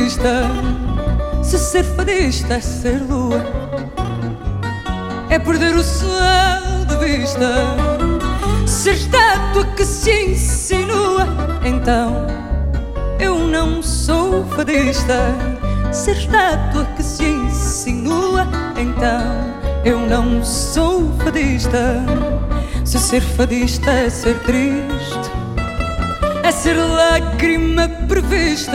fadista. Se ser fadista é ser lua, é perder o céu de vista. Ser estátua que se insinua, então eu não sou fadista. Ser estátua que se insinua, então eu não sou fadista. Se ser fadista é ser triste, é ser lágrima prevista.